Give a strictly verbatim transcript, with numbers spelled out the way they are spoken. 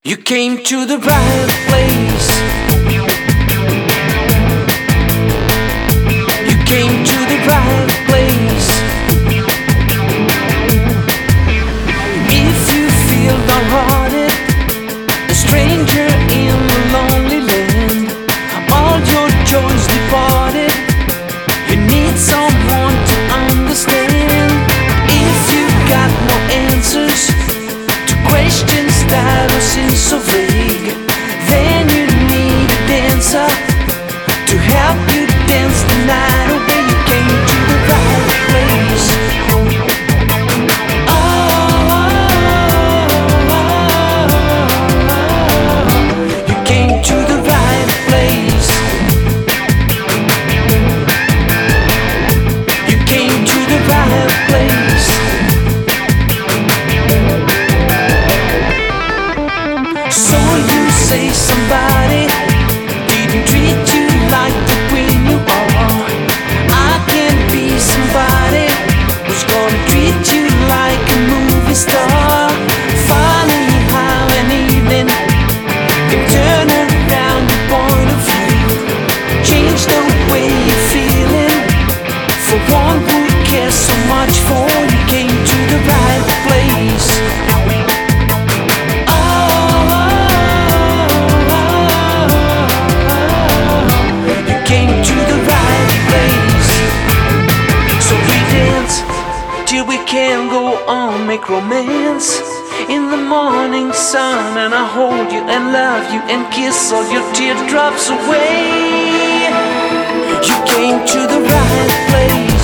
You came to the right place. You came to the right place. If you feel downhearted, a stranger in the lonely land, all your joys departed, you need someone to understand. If you got no answers to questions that seem so vague, then you need a dancer to help you dance the night away. You came to the right place. Oh, you came to the right place. You came to the right place. So you say somebody didn't treat you like the queen you are. I can be somebody who's gonna treat you like a movie star. Funny how an evening can turn around your point of view, change the way you're feeling for one who cares so much for you. Came to the right place. Till we can go on, make romance in the morning sun, and I hold you and love you and kiss all your teardrops away. You came to the right place.